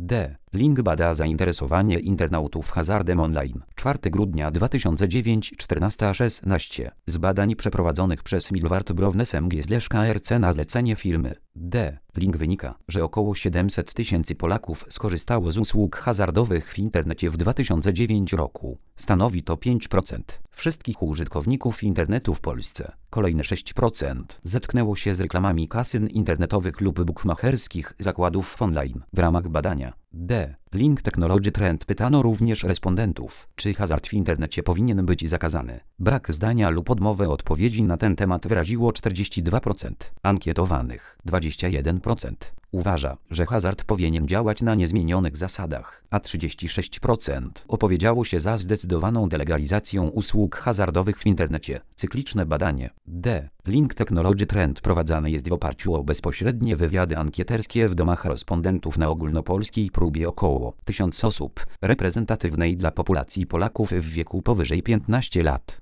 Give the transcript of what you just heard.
D. Link bada zainteresowanie internautów hazardem online. 4 grudnia 2009 14:16. Z badań przeprowadzonych przez Milward Brownes MG/KRC na zlecenie firmy D. Link wynika, że około 700 tysięcy Polaków skorzystało z usług hazardowych w internecie w 2009 roku. Stanowi to 5% wszystkich użytkowników internetu w Polsce. Kolejne 6% zetknęło się z reklamami kasyn internetowych lub bukmacherskich zakładów online. W ramach badania D. Link Technology Trend pytano również respondentów, czy hazard w internecie powinien być zakazany. Brak zdania lub odmowę odpowiedzi na ten temat wyraziło 42%. Ankietowanych 21% uważa, że hazard powinien działać na niezmienionych zasadach, a 36% opowiedziało się za zdecydowaną delegalizacją usług hazardowych w internecie. Cykliczne badanie D. Link Technology Trend prowadzane jest w oparciu o bezpośrednie wywiady ankieterskie w domach respondentów na ogólnopolskiej próbie około 1000 osób, reprezentatywnej dla populacji Polaków w wieku powyżej 15 lat.